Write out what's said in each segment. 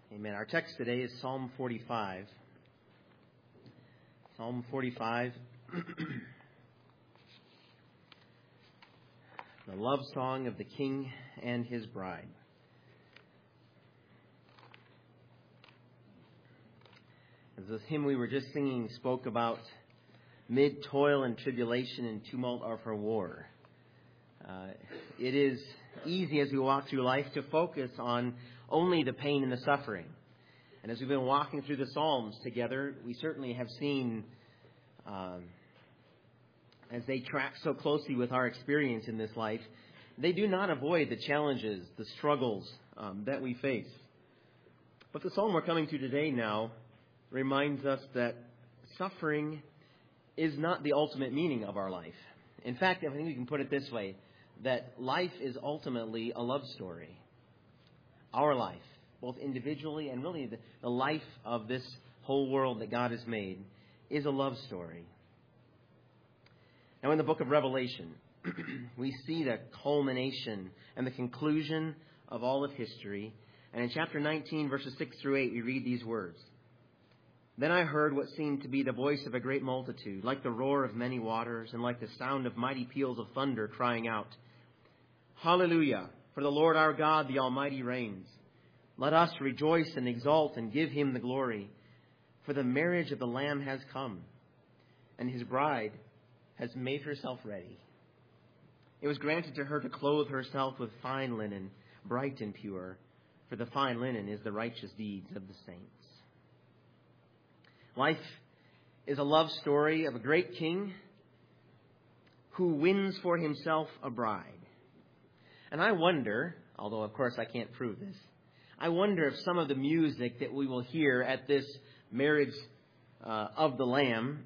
Amen. Our text today is Psalm 45. Psalm 45. The love song of the King and his bride. As this hymn we were just singing spoke about mid toil and tribulation and tumult are for war. It is easy as we walk through life to focus on only the pain and the suffering. And as we've been walking through the Psalms together, we certainly have seen, as they track so closely with our experience in this life, they do not avoid the challenges, the struggles that we face. But the Psalm we're coming to today now reminds us that suffering is not the ultimate meaning of our life. In fact, I think we can put it this way, that life is ultimately a love story. Our life, both individually and really the life of this whole world that God has made, is a love story. Now in the book of Revelation, we see the culmination and the conclusion of all of history. And in chapter 19, verses 6 through 8, we read these words. Then I heard what seemed to be the voice of a great multitude, like the roar of many waters, and like the sound of mighty peals of thunder, crying out, Hallelujah! For the Lord our God, the Almighty, reigns. Let us rejoice and exult and give him the glory. For the marriage of the Lamb has come, and his bride has made herself ready. It was granted to her to clothe herself with fine linen, bright and pure, for the fine linen is the righteous deeds of the saints. Life is a love story of a great king who wins for himself a bride. And I wonder, although of course I can't prove this, I wonder if some of the music that we will hear at this marriage of the Lamb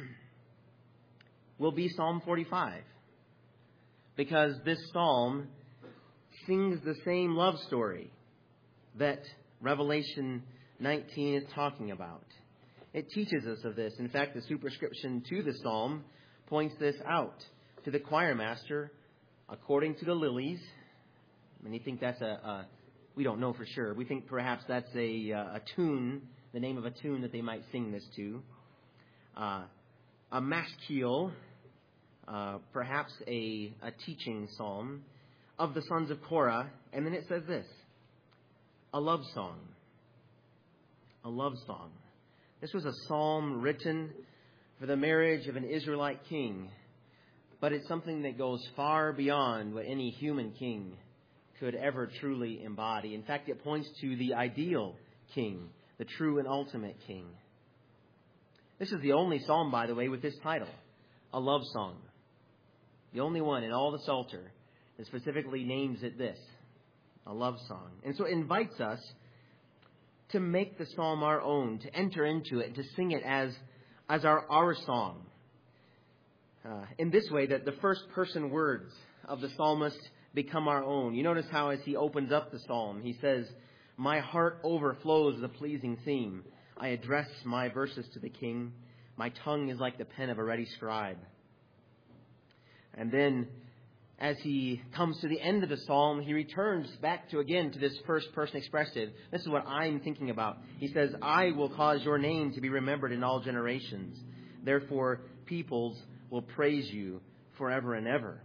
will be Psalm 45. Because this psalm sings the same love story that Revelation 19 is talking about. It teaches us of this. In fact, the superscription to the psalm points this out to the choir master, according to the lilies. And you think that's we don't know for sure. We think perhaps that's a tune, the name of a tune that they might sing this to. A maskil, perhaps a teaching psalm of the sons of Korah. And then it says this, a love song. A love song. This was a psalm written for the marriage of an Israelite king, but it's something that goes far beyond what any human king could ever truly embody. In fact, it points to the ideal king, the true and ultimate king. This is the only psalm, by the way, with this title, a love song. The only one in all the Psalter that specifically names it this, a love song. And so it invites us to make the psalm our own, to enter into it, and to sing it as our song. In this way, that the first person words of the psalmist become our own. You notice how as he opens up the psalm, he says, my heart overflows with a pleasing theme. I address my verses to the king. My tongue is like the pen of a ready scribe. And then as he comes to the end of the psalm, he returns back to this first person expressive. This is what I'm thinking about. He says, I will cause your name to be remembered in all generations. Therefore, peoples will praise you forever and ever.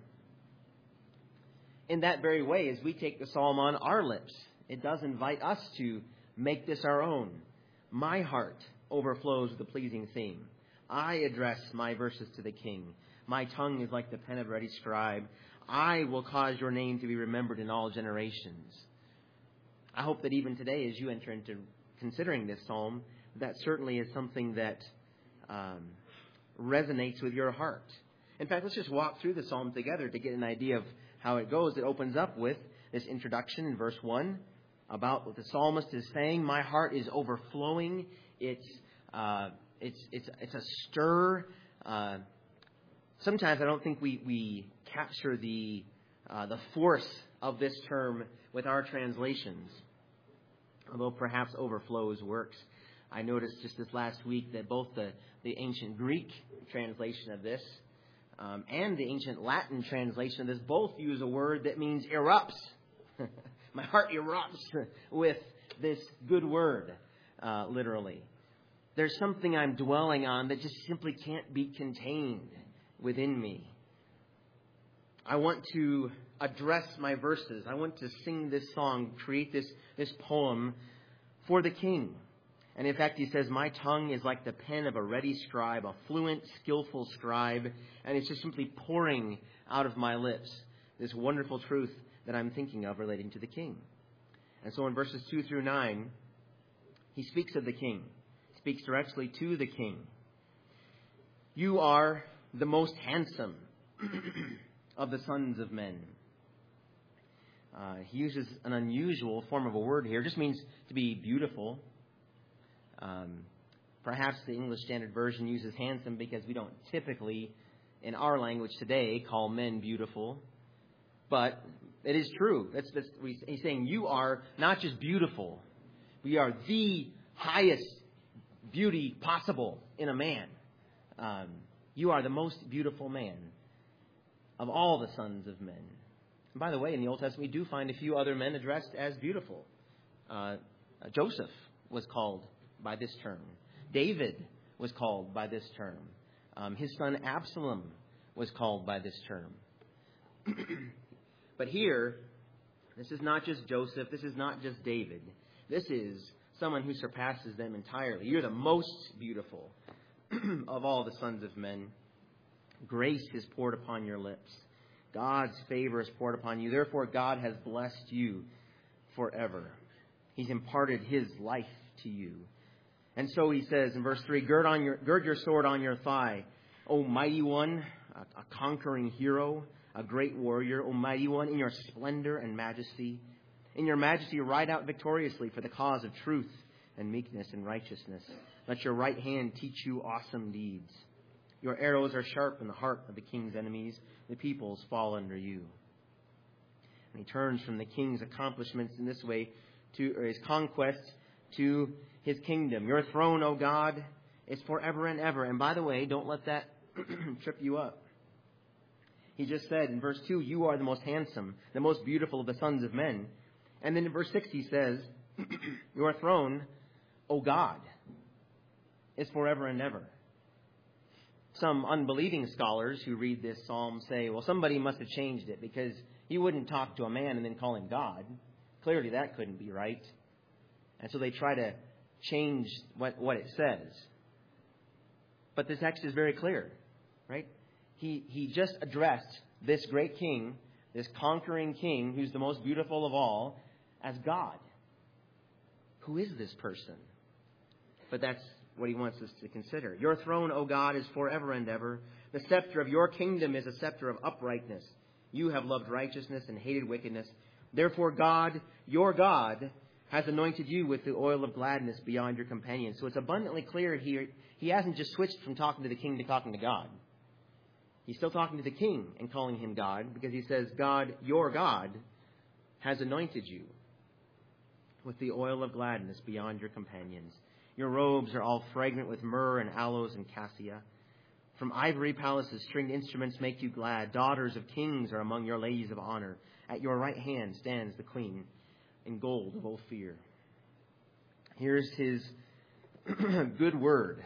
In that very way, as we take the psalm on our lips, it does invite us to make this our own. My heart overflows with a pleasing theme. I address my verses to the king. My tongue is like the pen of a ready scribe. I will cause your name to be remembered in all generations. I hope that even today, as you enter into considering this psalm, that certainly is something that resonates with your heart. In fact, let's just walk through the psalm together to get an idea of how it goes. It opens up with this introduction in verse 1 about what the psalmist is saying. My heart is overflowing. It's a stir. Sometimes I don't think we capture the force of this term with our translations, although perhaps overflows works. I noticed just this last week that both the ancient Greek translation of this and the ancient Latin translation of this both use a word that means erupts. My heart erupts with this good word, literally. There's something I'm dwelling on that just simply can't be contained within me. I want to address my verses. I want to sing this song, create this poem for the King. And in fact, he says, my tongue is like the pen of a ready scribe, a fluent, skillful scribe, and it's just simply pouring out of my lips this wonderful truth that I'm thinking of relating to the King. And so in verses 2 through 9, he speaks of the King. He speaks directly to the King. You are the most handsome of the sons of men. He uses an unusual form of a word here. It just means to be beautiful. Perhaps the English Standard Version uses handsome because we don't typically, in our language today, call men beautiful. But it is true. He's saying you are not just beautiful. We are the highest beauty possible in a man. You are the most beautiful man of all the sons of men. And by the way, in the Old Testament, we do find a few other men addressed as beautiful. Joseph was called by this term. David was called by this term. His son Absalom was called by this term. But here, this is not just Joseph. This is not just David. This is someone who surpasses them entirely. You're the most beautiful of all the sons of men. Grace is poured upon your lips. God's favor is poured upon you. Therefore, God has blessed you forever. He's imparted His life to you. And so he says in verse 3, gird your sword on your thigh, O mighty one, a conquering hero, a great warrior, O mighty one, in your splendor and majesty. In your majesty, ride out victoriously for the cause of truth and meekness and righteousness. Let your right hand teach you awesome deeds. Your arrows are sharp in the heart of the king's enemies. The peoples fall under you. And he turns from the king's accomplishments in this way or his conquest to His kingdom. Your throne, O God, is forever and ever. And by the way, don't let that trip you up. He just said in verse 2, you are the most handsome, the most beautiful of the sons of men. And then in verse 6 he says, your throne, O God, is forever and ever. Some unbelieving scholars who read this psalm say, well, somebody must have changed it because you wouldn't talk to a man and then call him God. Clearly that couldn't be right. And so they try to change what it says. But the text is very clear, right? He just addressed this great king, this conquering king, who's the most beautiful of all, as God. Who is this person? But that's what he wants us to consider. Your throne, O God, is forever and ever. The scepter of your kingdom is a scepter of uprightness. You have loved righteousness and hated wickedness. Therefore, God, your God, has anointed you with the oil of gladness beyond your companions. So it's abundantly clear here, he hasn't just switched from talking to the king to talking to God. He's still talking to the king and calling him God because he says, God, your God, has anointed you with the oil of gladness beyond your companions. Your robes are all fragrant with myrrh and aloes and cassia. From ivory palaces, stringed instruments make you glad. Daughters of kings are among your ladies of honor. At your right hand stands the queen in gold of Ophir. Here's his good word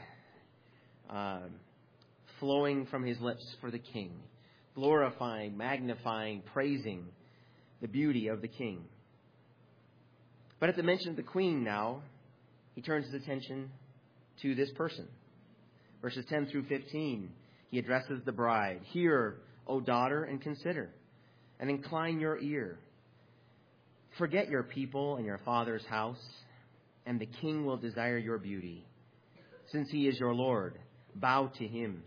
flowing from his lips for the king, glorifying, magnifying, praising the beauty of the king. But at the mention of the queen now, he turns his attention to this person. Verses 10 through 15, he addresses the bride. Hear, O daughter, and consider, and incline your ear. Forget your people and your father's house, and the king will desire your beauty. Since he is your Lord, bow to him.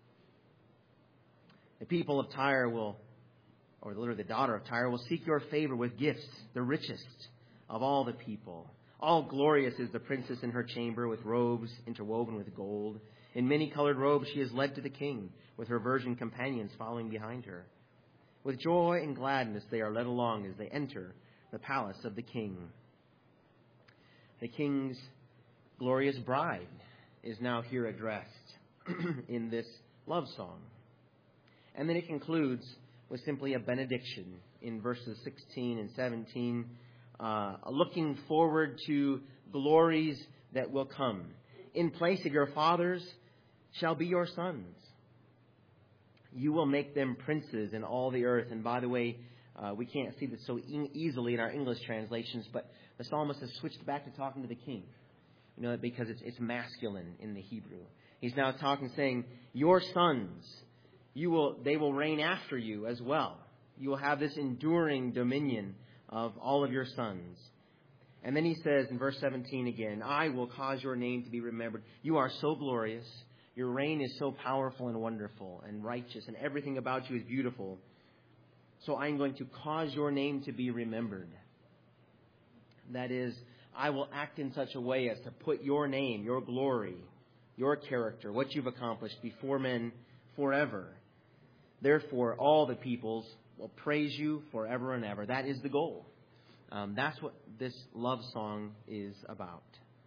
The people of Tyre will, or literally the daughter of Tyre, will seek your favor with gifts, the richest of all the people. All glorious is the princess in her chamber with robes interwoven with gold. In many-colored robes she is led to the king, with her virgin companions following behind her. With joy and gladness they are led along as they enter the palace of the king. The king's glorious bride is now here addressed in this love song. And then it concludes with simply a benediction in verses 16 and 17. looking forward to glories that will come. In place of your fathers shall be your sons. You will make them princes in all the earth. And by the way, we can't see this so easily in our English translations, but the psalmist has switched back to talking to the king. You know, because it's masculine in the Hebrew. He's now talking, saying, your sons, they will reign after you as well. You will have this enduring dominion of all of your sons. And then he says in verse 17 again, I will cause your name to be remembered. You are so glorious. Your reign is so powerful and wonderful and righteous, and everything about you is beautiful. So I'm going to cause your name to be remembered. That is, I will act in such a way as to put your name, your glory, your character, what you've accomplished before men forever. Therefore, all the peoples will praise you forever and ever. That is the goal. That's what this love song is about.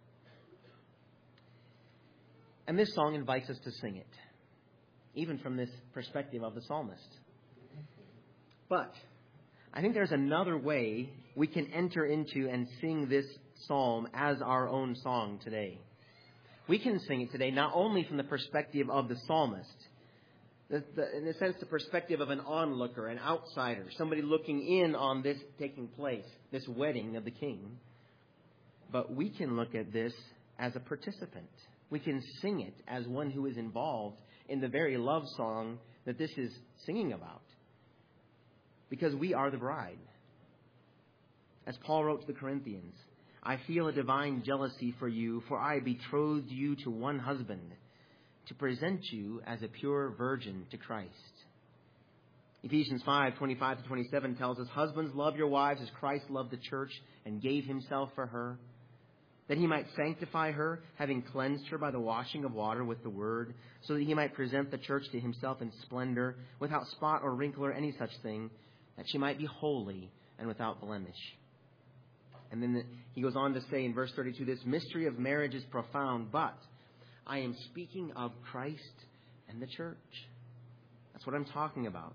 And this song invites us to sing it, even from this perspective of the psalmist. But I think there's another way we can enter into and sing this psalm as our own song today. We can sing it today not only from the perspective of the psalmist, in a sense the perspective of an onlooker, an outsider, somebody looking in on this taking place, this wedding of the king, but we can look at this as a participant. We can sing it as one who is involved in the very love song that this is singing about, because we are the bride. As Paul wrote to the Corinthians, I feel a divine jealousy for you, for I betrothed you to one husband, to present you as a pure virgin to Christ. Ephesians 5:25-27 tells us, husbands, love your wives as Christ loved the church and gave himself for her, that he might sanctify her, having cleansed her by the washing of water with the word, so that he might present the church to himself in splendor, without spot or wrinkle or any such thing, that she might be holy and without blemish. And then he goes on to say in verse 32, this mystery of marriage is profound, but I am speaking of Christ and the church. That's what I'm talking about.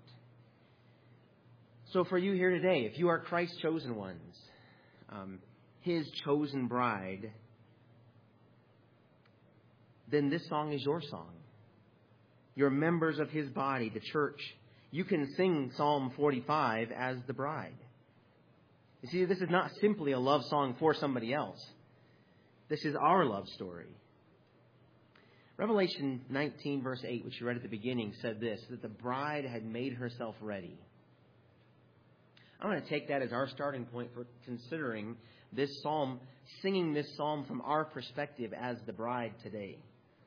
So for you here today, if you are Christ's chosen ones, his chosen bride, then this song is your song. You're members of his body, the church. You can sing Psalm 45 as the bride. You see, this is not simply a love song for somebody else. This is our love story. Revelation 19, verse 8, which you read at the beginning, said this, that the bride had made herself ready. I want to take that as our starting point for considering this psalm, singing this psalm from our perspective as the bride today.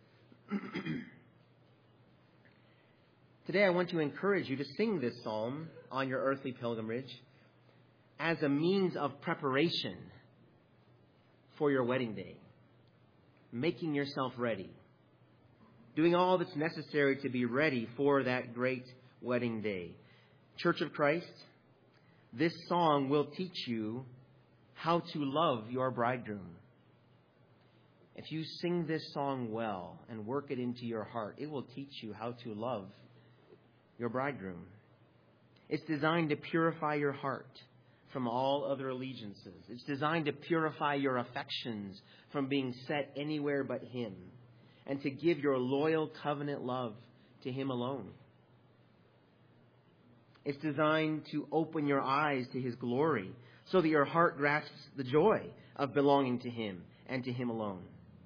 Today I want to encourage you to sing this psalm on your earthly pilgrimage as a means of preparation for your wedding day. Making yourself ready. Doing all that's necessary to be ready for that great wedding day. Church of Christ, this song will teach you how to love your bridegroom. If you sing this song well and work it into your heart, it will teach you how to love your bridegroom. It's designed to purify your heart from all other allegiances. It's designed to purify your affections from being set anywhere but him, and to give your loyal covenant love to him alone. It's designed to open your eyes to his glory so that your heart grasps the joy of belonging to him and to him alone.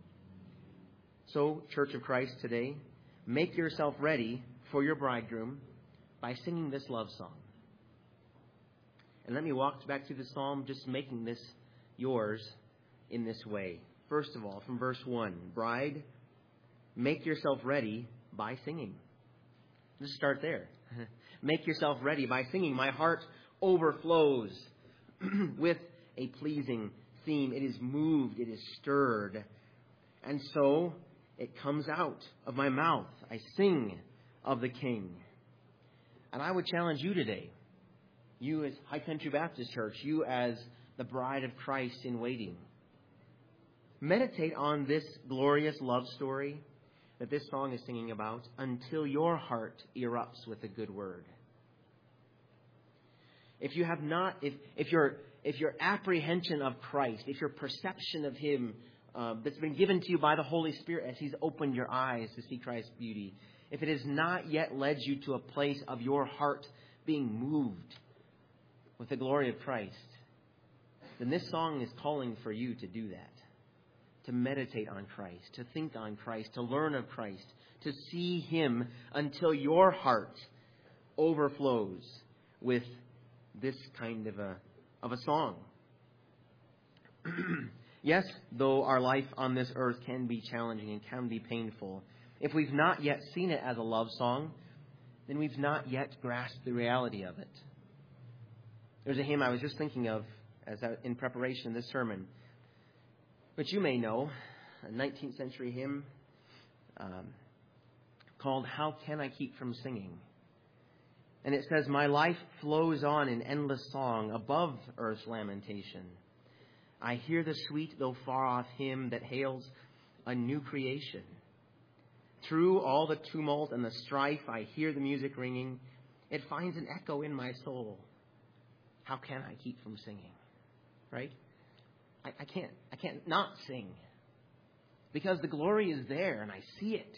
So, Church of Christ today, make yourself ready for your bridegroom by singing this love song. And let me walk back through the psalm, just making this yours in this way. First of all, from verse 1, bride, make yourself ready by singing. Let's start there. Make yourself ready by singing. My heart overflows with a pleasing theme. It is moved. It is stirred. And so it comes out of my mouth. I sing of the King. And I would challenge you today, you as High Country Baptist Church, you as the bride of Christ in waiting, meditate on this glorious love story that this song is singing about until your heart erupts with a good word. If you have not, if if your apprehension of Christ, if your perception of Him that's been given to you by the Holy Spirit as He's opened your eyes to see Christ's beauty, if it has not yet led you to a place of your heart being moved with the glory of Christ, then this song is calling for you to do that. To meditate on Christ, to think on Christ, to learn of Christ, to see Him until your heart overflows with this kind of a song. Yes, though our life on this earth can be challenging and can be painful, if we've not yet seen it as a love song, then we've not yet grasped the reality of it. There's a hymn I was just thinking of in preparation of this sermon, which you may know, a 19th century hymn called "How Can I Keep From Singing?" And it says, "My life flows on in endless song above earth's lamentation. I hear the sweet though far off hymn that hails a new creation. Through all the tumult and the strife, I hear the music ringing. It finds an echo in my soul. How can I keep from singing?" Right? I can't not sing, because the glory is there and I see it.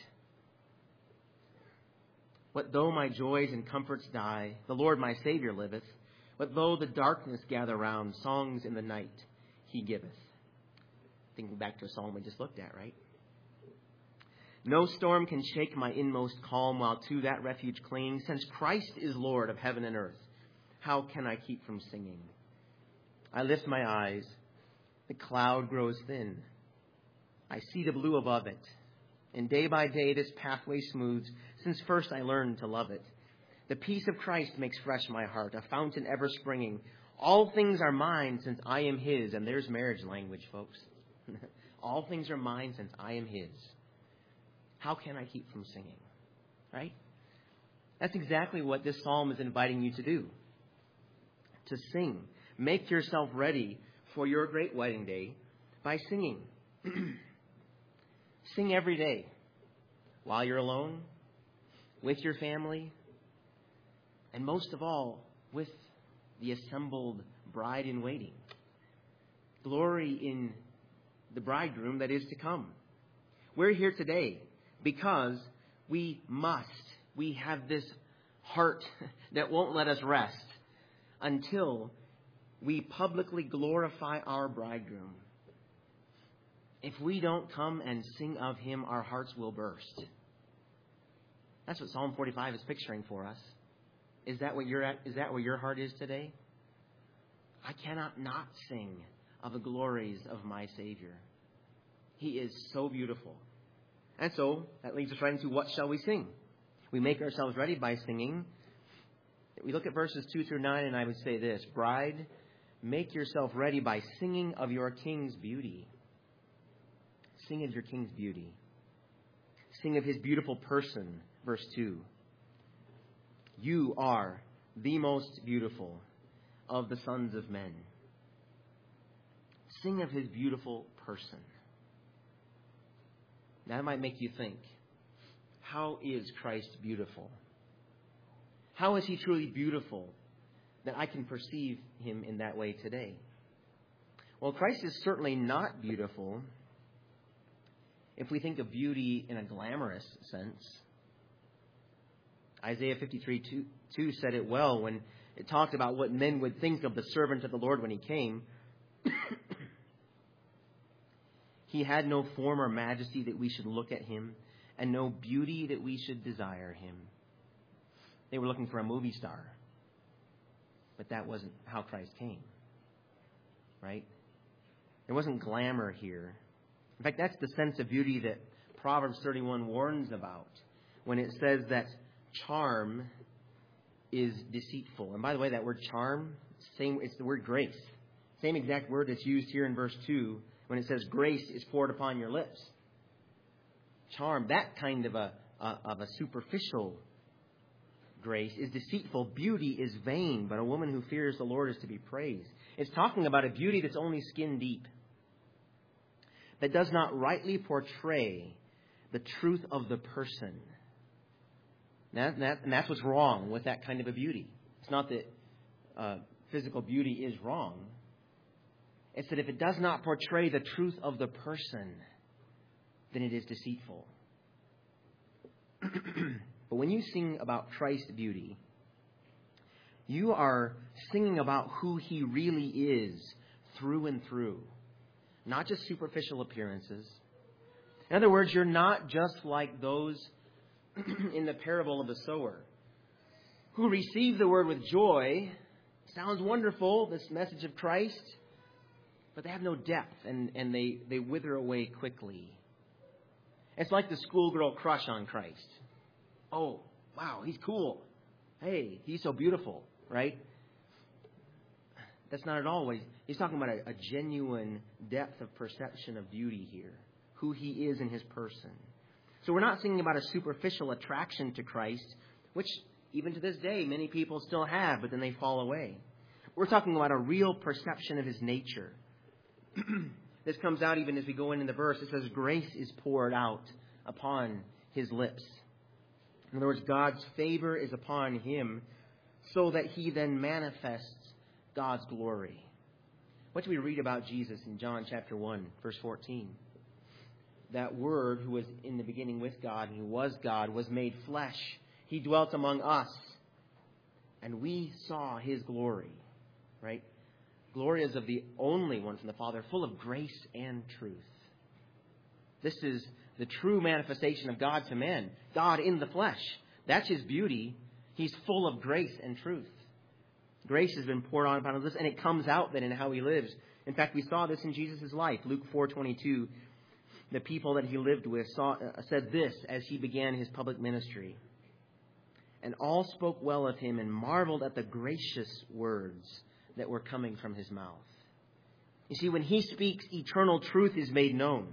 What though my joys and comforts die, the Lord my Savior liveth. What though the darkness gather round, songs in the night He giveth. Thinking back to a psalm we just looked at, right? No storm can shake my inmost calm, while to that refuge cling. Since Christ is Lord of heaven and earth, how can I keep from singing? I lift my eyes. The cloud grows thin. I see the blue above it. And day by day this pathway smooths, since first I learned to love it. The peace of Christ makes fresh my heart, a fountain ever springing. All things are mine since I am His. And there's marriage language, folks. All things are mine since I am His. How can I keep from singing? Right? That's exactly what this psalm is inviting you to do. To sing. Make yourself ready for your great wedding day by singing. Sing every day, while you're alone, with your family, and most of all, with the assembled bride in waiting. Glory in the bridegroom that is to come. We're here today because we have this heart that won't let us rest until we publicly glorify our bridegroom. If we don't come and sing of Him, our hearts will burst. That's what Psalm 45 is picturing for us. Is that what you're at? Is that where your heart is today? I cannot not sing of the glories of my Savior. He is so beautiful. And so that leads us right into what shall we sing? We make ourselves ready by singing. We look at verses 2 through 9, and I would say this: Bride, make yourself ready by singing of your King's beauty. Sing of your King's beauty. Sing of His beautiful person, verse 2. You are the most beautiful of the sons of men. Sing of His beautiful person. That might make you think, how is Christ beautiful? How is He truly beautiful that I can perceive Him in that way today? Well, Christ is certainly not beautiful if we think of beauty in a glamorous sense. Isaiah 53:2 said it well when it talked about what men would think of the servant of the Lord when He came. He had no form or majesty that we should look at Him, and no beauty that we should desire Him. They were looking for a movie star. But that wasn't how Christ came. Right? There wasn't glamour here. In fact, that's the sense of beauty that Proverbs 31 warns about when it says that charm is deceitful. And by the way, that word charm, it's the word grace. Same exact word that's used here in verse 2 when it says grace is poured upon your lips. Charm, that kind of a superficial grace, is deceitful. Beauty is vain, but a woman who fears the Lord is to be praised. It's talking about a beauty that's only skin deep, that does not rightly portray the truth of the person. And that's what's wrong with that kind of a beauty. It's not that physical beauty is wrong, It's that if it does not portray the truth of the person, then it is deceitful. But when you sing about Christ's beauty, you are singing about who He really is through and through, not just superficial appearances. In other words, you're not just like those in the parable of the sower who receive the word with joy. Sounds wonderful, this message of Christ, but they have no depth and they wither away quickly. It's like the schoolgirl crush on Christ. Oh, wow, He's cool. Hey, He's so beautiful, right? That's not at all what he's talking about. A genuine depth of perception of beauty here, who He is in His person. So we're not singing about a superficial attraction to Christ, which even to this day many people still have, but then they fall away. We're talking about a real perception of His nature. This comes out even as we go into the verse. It says, grace is poured out upon His lips. In other words, God's favor is upon Him so that He then manifests God's glory. What do we read about Jesus in John chapter 1, verse 14? That Word who was in the beginning with God and who was God was made flesh. He dwelt among us, and we saw His glory. Right? Glory is of the only one from the Father, full of grace and truth. This is the true manifestation of God to men. God in the flesh. That's His beauty. He's full of grace and truth. Grace has been poured on upon us, and it comes out then in how He lives. In fact, we saw this in Jesus' life. Luke 4:22, the people that He lived with said this as He began His public ministry. And all spoke well of Him and marveled at the gracious words that were coming from His mouth. You see, when He speaks, eternal truth is made known.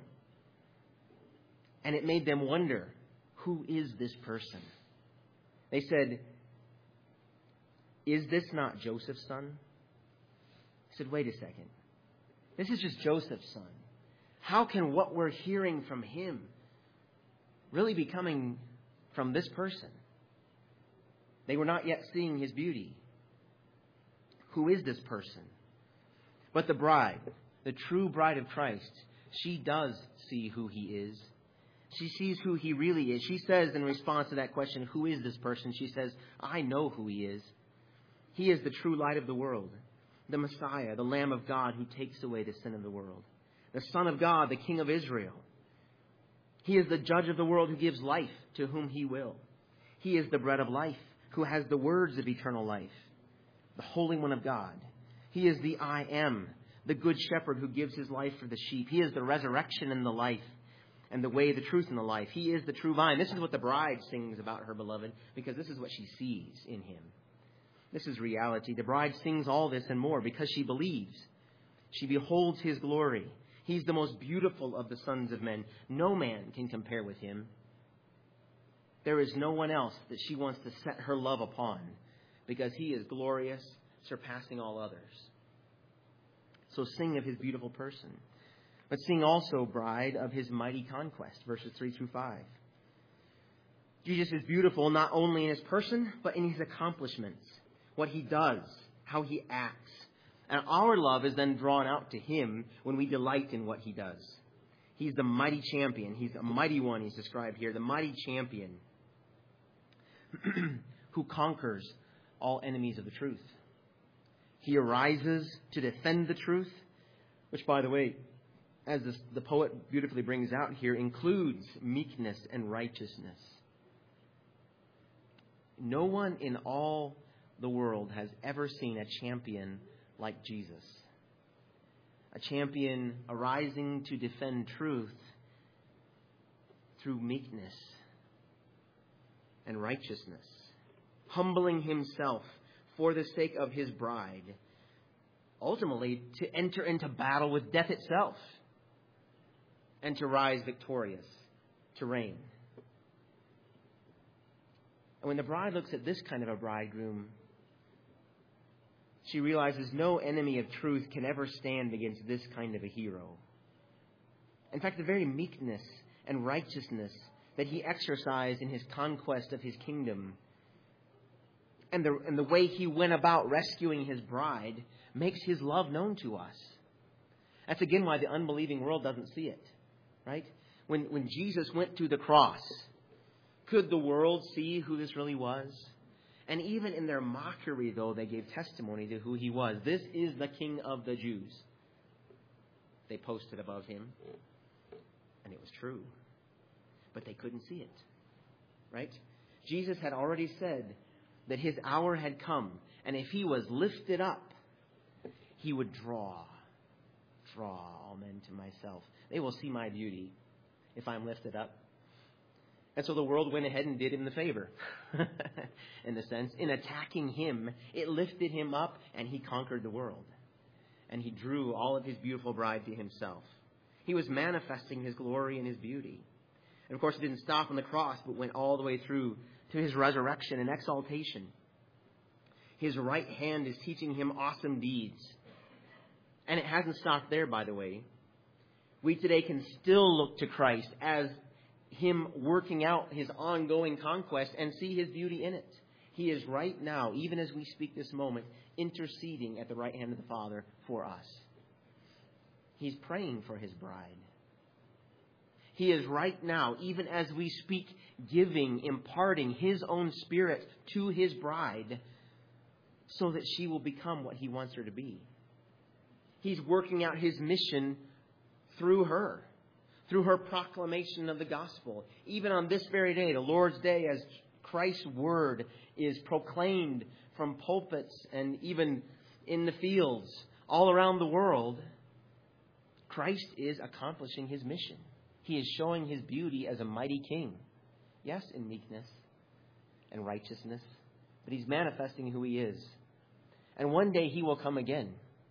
And it made them wonder, who is this person? They said, is this not Joseph's son? I said, wait a second. This is just Joseph's son. How can what we're hearing from him really be coming from this person? They were not yet seeing His beauty. Who is this person? But the bride, the true bride of Christ, she does see who He is. She sees who He really is. She says in response to that question, who is this person? She says, I know who He is. He is the true light of the world, the Messiah, the Lamb of God who takes away the sin of the world, the Son of God, the King of Israel. He is the judge of the world who gives life to whom He will. He is the bread of life who has the words of eternal life, the Holy One of God. He is the I Am, the Good Shepherd who gives His life for the sheep. He is the resurrection and the life, and the way, the truth, and the life. He is the true vine. This is what the bride sings about her beloved, because this is what she sees in Him. This is reality. The bride sings all this and more because she believes. She beholds His glory. He's the most beautiful of the sons of men. No man can compare with Him. There is no one else that she wants to set her love upon, because He is glorious, surpassing all others. So sing of His beautiful person. But sing also, bride, of His mighty conquest, verses 3 through 5. Jesus is beautiful not only in His person, but in His accomplishments, what He does, how He acts. And our love is then drawn out to Him when we delight in what He does. He's the mighty champion. He's a mighty one, He's described here, the mighty champion who conquers all enemies of the truth. He arises to defend the truth, which, by the way, as the poet beautifully brings out here, includes meekness and righteousness. No one in all the world has ever seen a champion like Jesus. A champion arising to defend truth through meekness and righteousness, humbling Himself for the sake of His bride, ultimately to enter into battle with death itself and to rise victorious, to reign. And when the bride looks at this kind of a bridegroom, she realizes no enemy of truth can ever stand against this kind of a hero. In fact, the very meekness and righteousness that He exercised in His conquest of His kingdom and the way He went about rescuing His bride makes His love known to us. That's again why the unbelieving world doesn't see it, right? When Jesus went to the cross, could the world see who this really was? And even in their mockery, though, they gave testimony to who he was. This is the King of the Jews. They posted above him, and it was true. But they couldn't see it, right? Jesus had already said that his hour had come, and if he was lifted up, he would draw all men to myself. They will see my beauty if I'm lifted up. And so the world went ahead and did him the favor, in a sense. In attacking him, it lifted him up, and he conquered the world. And he drew all of his beautiful bride to himself. He was manifesting his glory and his beauty. And of course, it didn't stop on the cross, but went all the way through to his resurrection and exaltation. His right hand is teaching him awesome deeds. And it hasn't stopped there, by the way. We today can still look to Christ as him working out his ongoing conquest and see his beauty in it. He is right now, even as we speak this moment, interceding at the right hand of the Father for us. He's praying for his bride. He is right now, even as we speak, giving, imparting his own Spirit to his bride so that she will become what he wants her to be. He's working out his mission through her proclamation of the gospel. Even on this very day, the Lord's Day, as Christ's word is proclaimed from pulpits and even in the fields all around the world, Christ is accomplishing his mission. He is showing his beauty as a mighty king. Yes, in meekness and righteousness, but he's manifesting who he is. And one day he will come again.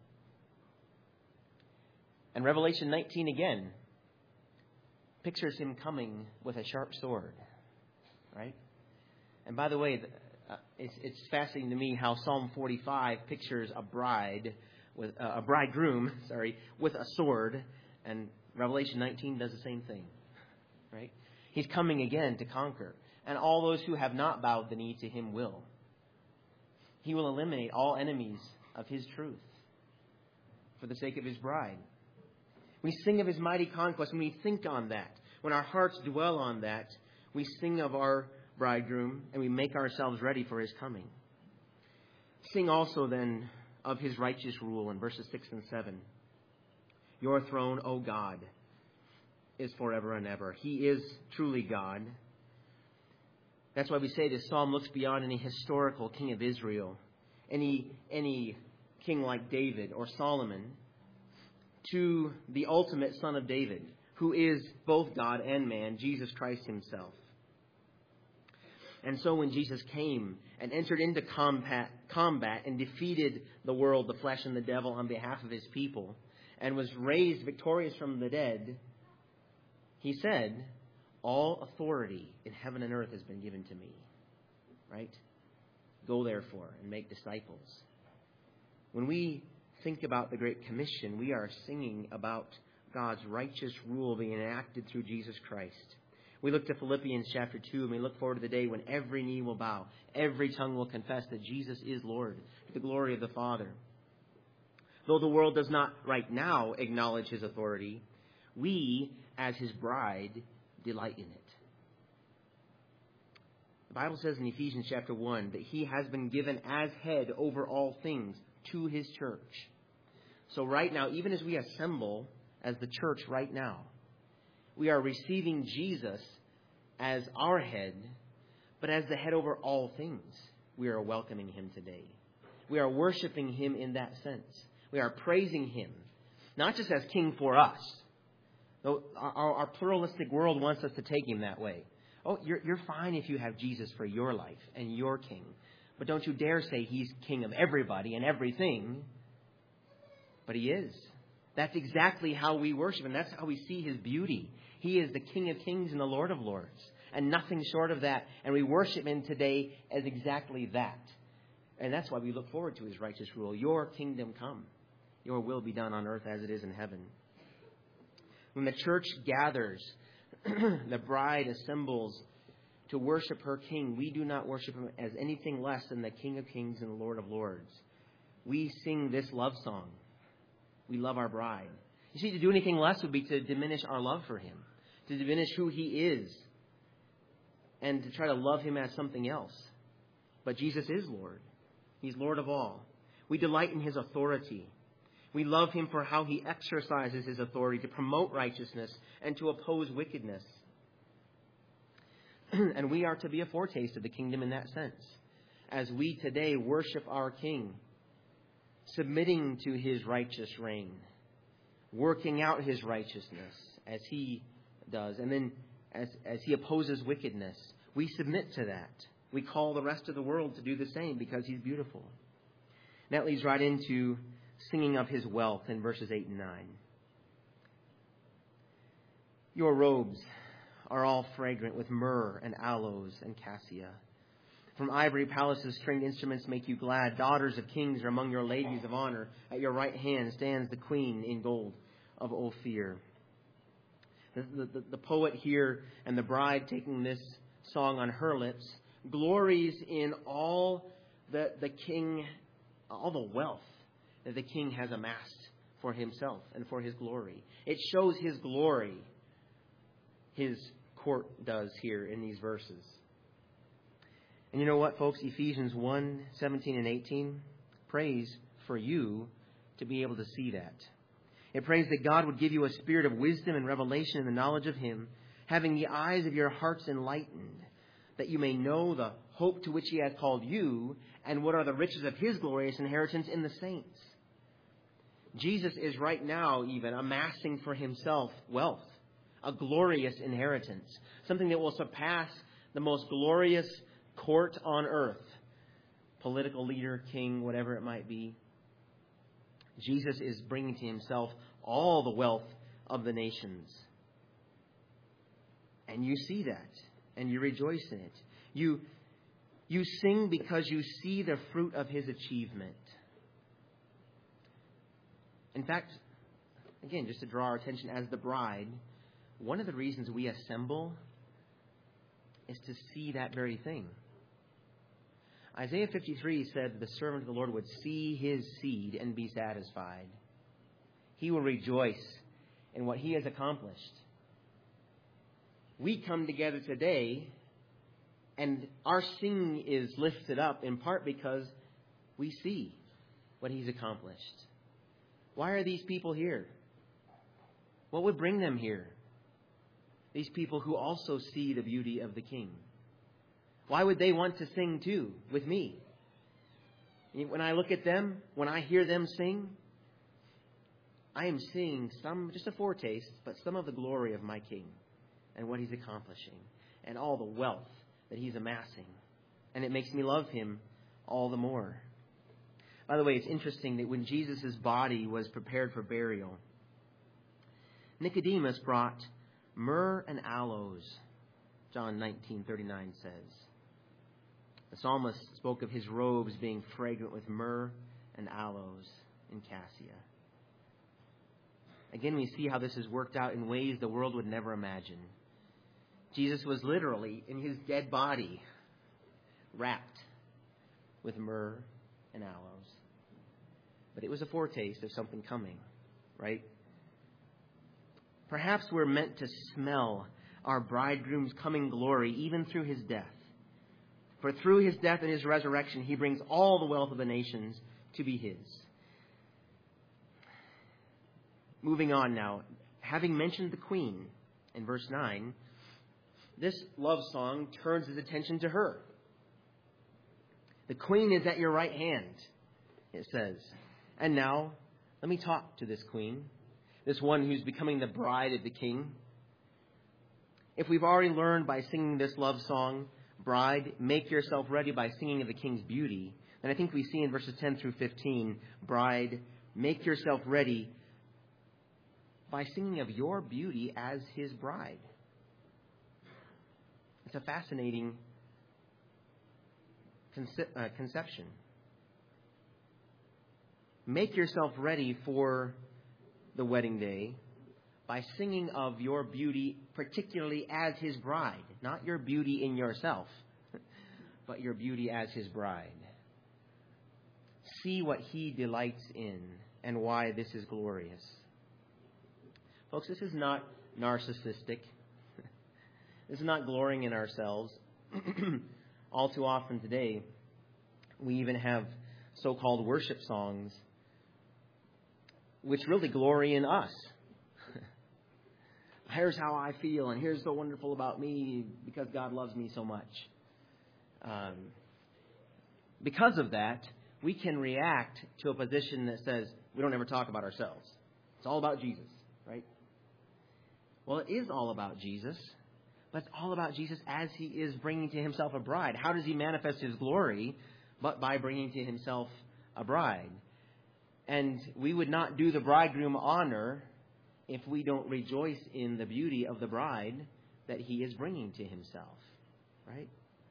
And Revelation 19 again pictures him coming with a sharp sword, right? And by the way, it's fascinating to me how Psalm 45 pictures a bridegroom, with a sword, and Revelation 19 does the same thing, right? He's coming again to conquer, and all those who have not bowed the knee to him will. He will eliminate all enemies of his truth for the sake of his bride. We sing of his mighty conquest. When we think on that, when our hearts dwell on that, we sing of our bridegroom and we make ourselves ready for his coming. Sing also then of his righteous rule in verses 6 and 7. Your throne, O God, is forever and ever. He is truly God. That's why we say this psalm looks beyond any historical king of Israel, any king like David or Solomon, to the ultimate Son of David, who is both God and man, Jesus Christ himself. And so when Jesus came and entered into combat and defeated the world, the flesh, and the devil on behalf of his people, and was raised victorious from the dead, he said, all authority in heaven and earth has been given to me. Right? Go therefore and make disciples. When we think about the Great Commission, we are singing about God's righteous rule being enacted through Jesus Christ. We look to Philippians chapter 2, and we look forward to the day when every knee will bow, every tongue will confess that Jesus is Lord, to the glory of the Father. Though the world does not right now acknowledge his authority, we, as his bride, delight in it. The Bible says in Ephesians chapter 1 that he has been given as head over all things to his church. So right now, even as we assemble as the church right now, we are receiving Jesus as our head, but as the head over all things. We are welcoming him today. We are worshiping him in that sense. We are praising him, not just as king for us. Though our pluralistic world wants us to take him that way. Oh, you're fine if you have Jesus for your life and your king. But don't you dare say he's king of everybody and everything. But he is. That's exactly how we worship him. That's how we see his beauty. He is the King of Kings and the Lord of Lords. And nothing short of that. And we worship him today as exactly that. And that's why we look forward to his righteous rule. Your kingdom come. Your will be done on earth as it is in heaven. When the church gathers, the bride assembles to worship her king, we do not worship him as anything less than the King of Kings and the Lord of Lords. We sing this love song. We love our bride. You see, to do anything less would be to diminish our love for him, to diminish who he is, and to try to love him as something else. But Jesus is Lord. He's Lord of all. We delight in his authority. We love him for how he exercises his authority to promote righteousness and to oppose wickedness. And we are to be a foretaste of the kingdom in that sense, as we today worship our King, submitting to his righteous reign, working out his righteousness as he does. And then as he opposes wickedness, we submit to that. We call the rest of the world to do the same because he's beautiful. And that leads right into singing of his wealth in verses 8 and 9. Your robes are all fragrant with myrrh and aloes and cassia. From ivory palaces, stringed instruments make you glad. Daughters of kings are among your ladies of honor. At your right hand stands the queen in gold of Ophir. The poet here and the bride taking this song on her lips glories in all the king, all the wealth that the king has amassed for himself and for his glory. It shows his glory, his court does here in these verses. And you know what, folks? Ephesians 1, 17 and 18 prays for you to be able to see that. It prays that God would give you a spirit of wisdom and revelation in the knowledge of him, having the eyes of your hearts enlightened, that you may know the hope to which he has called you and what are the riches of his glorious inheritance in the saints. Jesus is right now even amassing for himself wealth, a glorious inheritance, something that will surpass the most glorious court on earth, political leader, king, whatever it might be. Jesus is bringing to himself all the wealth of the nations. And you see that, and you rejoice in it. You sing because you see the fruit of his achievement. In fact, again, just to draw our attention as the bride, one of the reasons we assemble is to see that very thing. Isaiah 53 said the servant of the Lord would see his seed and be satisfied. He will rejoice in what he has accomplished. We come together today, and our singing is lifted up in part because we see what he's accomplished. Why are these people here? What would bring them here? These people who also see the beauty of the King. Why would they want to sing too with me? When I look at them, when I hear them sing, I am seeing just a foretaste, but some of the glory of my King and what he's accomplishing and all the wealth that he's amassing. And it makes me love him all the more. By the way, it's interesting that when Jesus' body was prepared for burial, Nicodemus brought myrrh and aloes, John 19:39 says. The psalmist spoke of his robes being fragrant with myrrh and aloes and cassia. Again, we see how this is worked out in ways the world would never imagine. Jesus was literally, in his dead body, wrapped with myrrh and aloes. But it was a foretaste of something coming, right? Perhaps we're meant to smell our bridegroom's coming glory even through his death. For through his death and his resurrection, he brings all the wealth of the nations to be his. Moving on now. Having mentioned the queen in verse 9, this love song turns his attention to her. The queen is at your right hand, it says. And now, let me talk to this queen, this one who's becoming the bride of the King. If we've already learned by singing this love song, bride, make yourself ready by singing of the King's beauty, then I think we see in verses 10 through 15, bride, make yourself ready by singing of your beauty as his bride. It's a fascinating conception. Make yourself ready for the wedding day by singing of your beauty, particularly as his bride. Not your beauty in yourself, but your beauty as his bride. See what he delights in and why this is glorious. Folks, this is not narcissistic. This is not glorying in ourselves. All too often today, we even have so-called worship songs which really glory in us. Here's how I feel, and here's so wonderful about me because God loves me so much. Because of that, we can react to a position that says we don't ever talk about ourselves. It's all about Jesus, right? Well, it is all about Jesus, but it's all about Jesus as He is bringing to Himself a bride. How does He manifest His glory? But by bringing to Himself a bride. And we would not do the bridegroom honor if we don't rejoice in the beauty of the bride that He is bringing to Himself, right?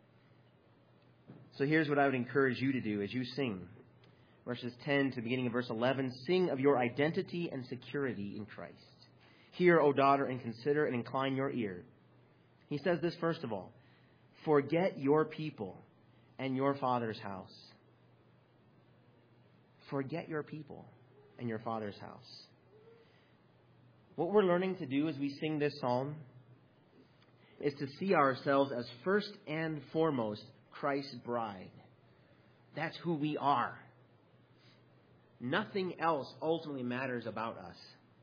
So here's what I would encourage you to do as you sing. Verses 10 to the beginning of verse 11, sing of your identity and security in Christ. Hear, O daughter, and consider and incline your ear. He says this first of all, forget your people and your father's house. Forget your people and your father's house. What we're learning to do as we sing this psalm is to see ourselves as first and foremost Christ's bride. That's who we are. Nothing else ultimately matters about us.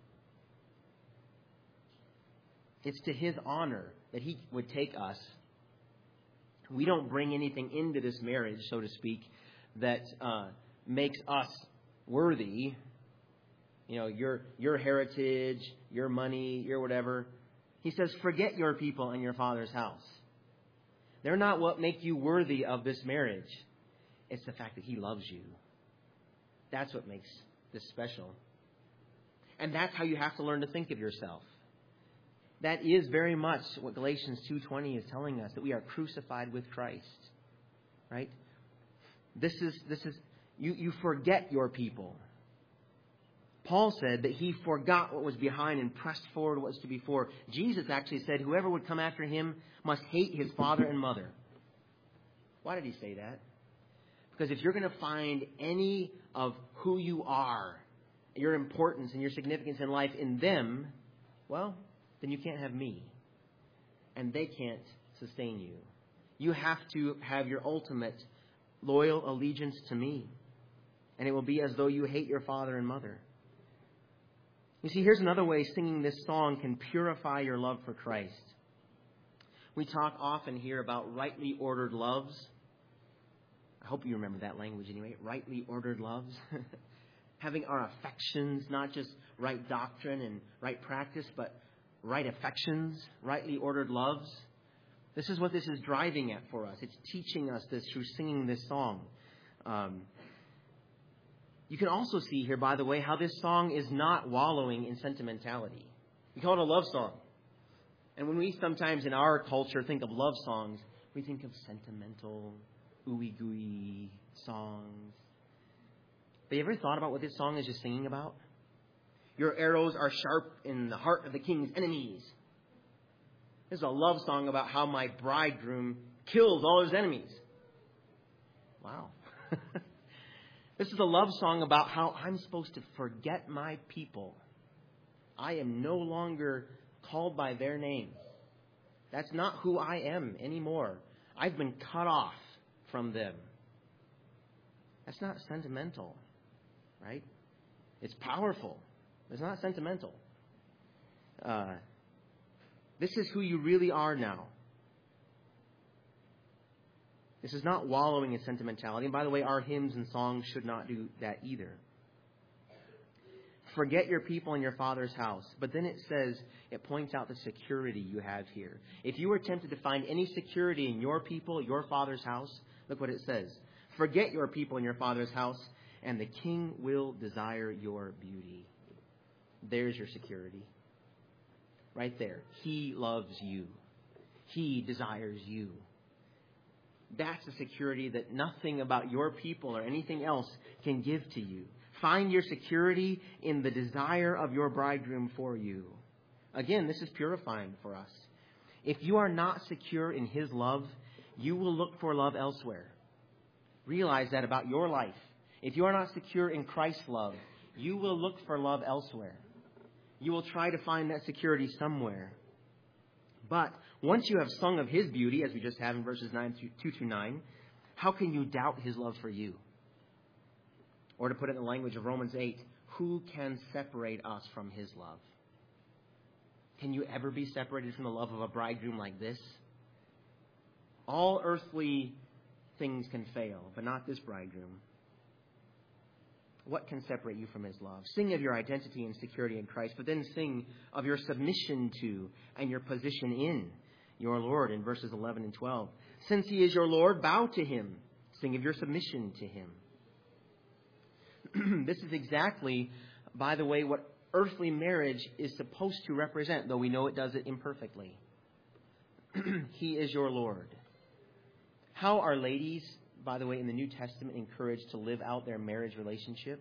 It's to His honor that He would take us. We don't bring anything into this marriage, so to speak, that makes us worthy. You know, your heritage, your money, your whatever. He says, forget your people and your father's house. They're not what make you worthy of this marriage. It's the fact that He loves you. That's what makes this special. And that's how you have to learn to think of yourself. That is very much what Galatians 2:20 is telling us, that we are crucified with Christ. Right? This is you forget your people. Paul said that he forgot what was behind and pressed forward what was to be before. Jesus actually said whoever would come after him must hate his father and mother. Why did he say that? Because if you're going to find any of who you are, your importance and your significance in life in them, well, then you can't have me. And they can't sustain you. You have to have your ultimate loyal allegiance to me. And it will be as though you hate your father and mother. You see, here's another way singing this song can purify your love for Christ. We talk often here about rightly ordered loves. I hope you remember that language anyway. Rightly ordered loves. Having our affections, not just right doctrine and right practice, but right affections, rightly ordered loves. This is what this is driving at for us. It's teaching us this through singing this song. You can also see here, by the way, how this song is not wallowing in sentimentality. We call it a love song. And when we sometimes in our culture think of love songs, we think of sentimental, ooey-gooey songs. But you ever thought about what this song is just singing about? Your arrows are sharp in the heart of the king's enemies. This is a love song about how my bridegroom kills all his enemies. Wow. This is a love song about how I'm supposed to forget my people. I am no longer called by their name. That's not who I am anymore. I've been cut off from them. That's not sentimental, right? It's powerful. It's not sentimental. This is who you really are now. This is not wallowing in sentimentality. And by the way, our hymns and songs should not do that either. Forget your people and your father's house. But then it says, it points out the security you have here. If you were tempted to find any security in your people, your father's house, look what it says. Forget your people and your father's house, and the king will desire your beauty. There's your security. Right there. He loves you. He desires you. That's a security that nothing about your people or anything else can give to you. Find your security in the desire of your bridegroom for you. Again, this is purifying for us. If you are not secure in His love, you will look for love elsewhere. Realize that about your life. If you are not secure in Christ's love, you will look for love elsewhere. You will try to find that security somewhere. But once you have sung of his beauty, as we just have in verses 2 through 9, how can you doubt his love for you? Or to put it in the language of Romans 8, who can separate us from his love? Can you ever be separated from the love of a bridegroom like this? All earthly things can fail, but not this bridegroom. What can separate you from his love? Sing of your identity and security in Christ, but then sing of your submission to and your position in your Lord in verses 11 and 12. Since he is your Lord, bow to him. Sing of your submission to him. This is exactly, by the way, what earthly marriage is supposed to represent, though we know it does it imperfectly. He is your Lord. How are ladies, by the way, in the New Testament encouraged to live out their marriage relationship?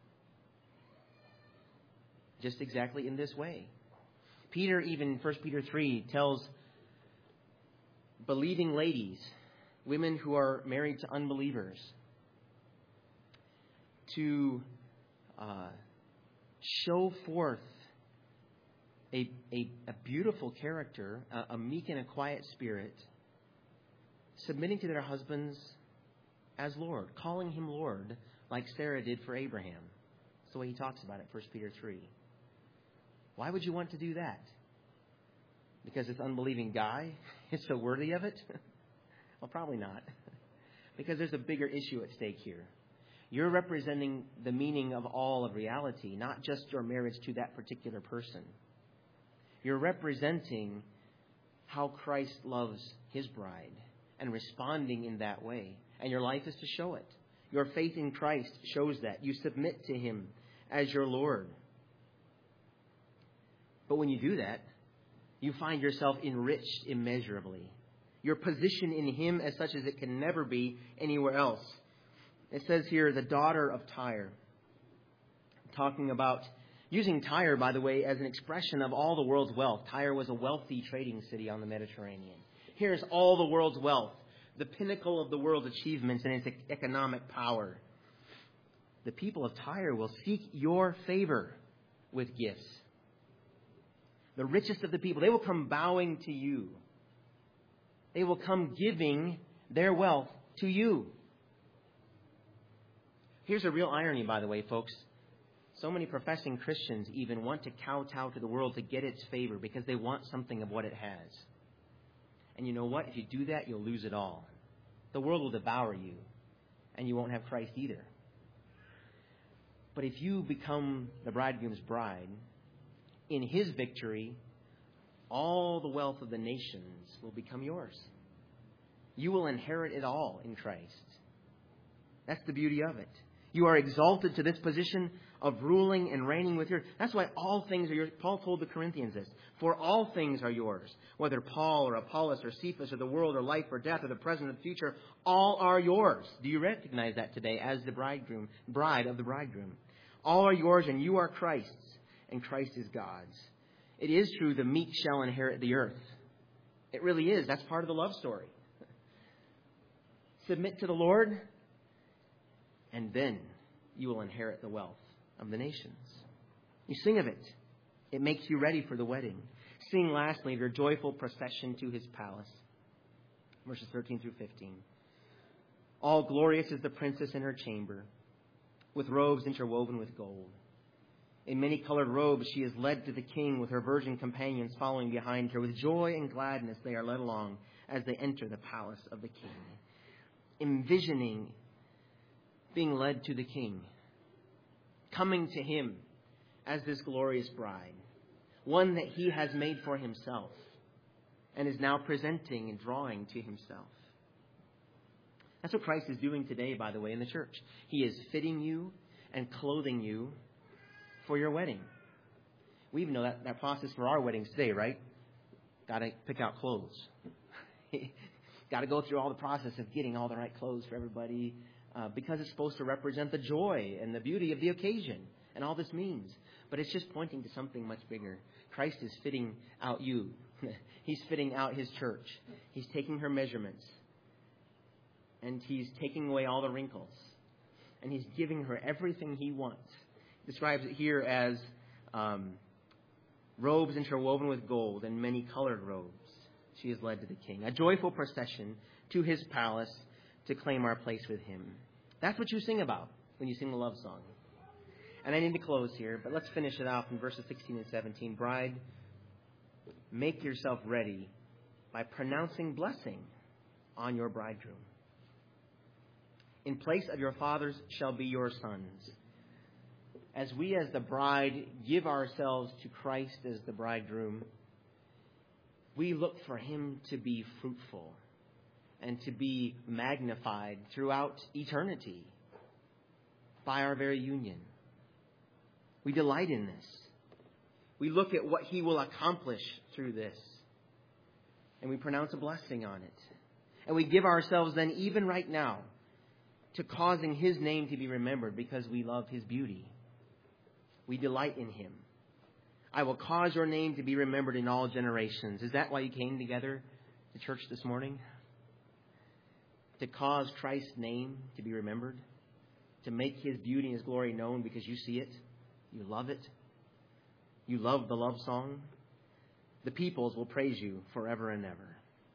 Just exactly in this way. Peter, even 1 Peter 3, tells believing ladies, women who are married to unbelievers, to show forth a beautiful character, a meek and a quiet spirit, submitting to their husbands as Lord, calling him Lord, like Sarah did for Abraham. That's the way he talks about it, 1 Peter 3. Why would you want to do that? Because this unbelieving guy is so worthy of it? Well, probably not. Because there's a bigger issue at stake here. You're representing the meaning of all of reality, not just your marriage to that particular person. You're representing how Christ loves his bride and responding in that way. And your life is to show it. Your faith in Christ shows that. You submit to him as your Lord. But when you do that, you find yourself enriched immeasurably. Your position in him as such as it can never be anywhere else. It says here, the daughter of Tyre. Talking about using Tyre, by the way, as an expression of all the world's wealth. Tyre was a wealthy trading city on the Mediterranean. Here's all the world's wealth, the pinnacle of the world's achievements and its economic power. The people of Tyre will seek your favor with gifts. The richest of the people, they will come bowing to you. They will come giving their wealth to you. Here's a real irony, by the way, folks. So many professing Christians even want to kowtow to the world to get its favor because they want something of what it has. And you know what? If you do that, you'll lose it all. The world will devour you, and you won't have Christ either. But if you become the bridegroom's bride, in his victory, all the wealth of the nations will become yours. You will inherit it all in Christ. That's the beauty of it. You are exalted to this position of ruling and reigning with yours. That's why all things are yours. Paul told the Corinthians this. For all things are yours. Whether Paul or Apollos or Cephas or the world or life or death or the present or the future, all are yours. Do you recognize that today as the bride of the bridegroom? All are yours, and you are Christ's, and Christ is God's. It is true the meek shall inherit the earth. It really is. That's part of the love story. Submit to the Lord, and then you will inherit the wealth of the nations. You sing of it. It makes you ready for the wedding. Sing lastly of your joyful procession to his palace. Verses 13 through 15. All glorious is the princess in her chamber, with robes interwoven with gold. In many-colored robes she is led to the king, with her virgin companions following behind her. With joy and gladness they are led along as they enter the palace of the king. Envisioning being led to the king, coming to him as this glorious bride, one that he has made for himself and is now presenting and drawing to himself. That's what Christ is doing today, by the way, in the church. He is fitting you and clothing you for your wedding. We even know that process for our weddings today, right? Got to pick out clothes. Got to go through all the process of getting all the right clothes for everybody because it's supposed to represent the joy and the beauty of the occasion and all this means. But it's just pointing to something much bigger. Christ is fitting out you. He's fitting out his church. He's taking her measurements. And he's taking away all the wrinkles. And he's giving her everything he wants. He describes it here as robes interwoven with gold and many colored robes. She is led to the king. A joyful procession to his palace to claim our place with him. That's what you sing about when you sing the love song. And I need to close here, but let's finish it off in verses 16 and 17. Bride, make yourself ready by pronouncing blessing on your bridegroom. In place of your fathers shall be your sons. As we as the bride give ourselves to Christ as the bridegroom, we look for him to be fruitful and to be magnified throughout eternity by our very union. We delight in this. We look at what he will accomplish through this, and we pronounce a blessing on it. And we give ourselves then, even right now, to causing his name to be remembered because we love his beauty. We delight in him. I will cause your name to be remembered in all generations. Is that why you came together to church this morning? To cause Christ's name to be remembered? To make his beauty and his glory known because you see it? You love it? You love the love song? The peoples will praise you forever and ever.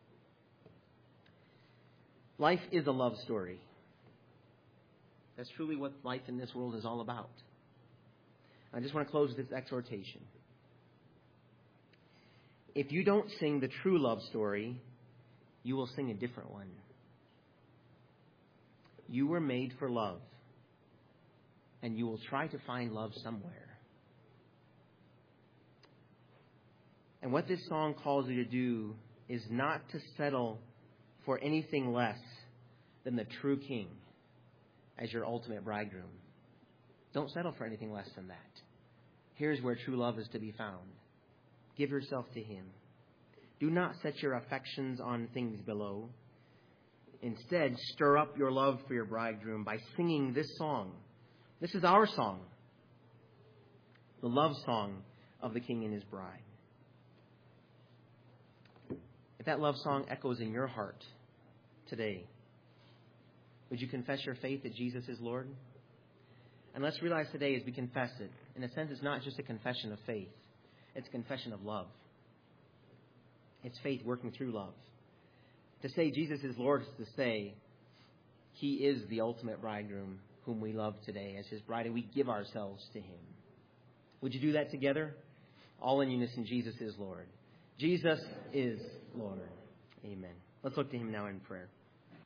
Life is a love story. That's truly what life in this world is all about. I just want to close with this exhortation. If you don't sing the true love story, you will sing a different one. You were made for love, and you will try to find love somewhere. And what this song calls you to do is not to settle for anything less than the true King as your ultimate bridegroom. Don't settle for anything less than that. Here's where true love is to be found. Give yourself to him. Do not set your affections on things below. Instead, stir up your love for your bridegroom by singing this song. This is our song. The love song of the King and his bride. If that love song echoes in your heart today, would you confess your faith that Jesus is Lord? And let's realize today as we confess it, in a sense, it's not just a confession of faith. It's a confession of love. It's faith working through love. To say Jesus is Lord is to say he is the ultimate bridegroom whom we love today as his bride, and we give ourselves to him. Would you do that together? All in unison, Jesus is Lord. Jesus is Lord. Amen. Let's look to him now in prayer.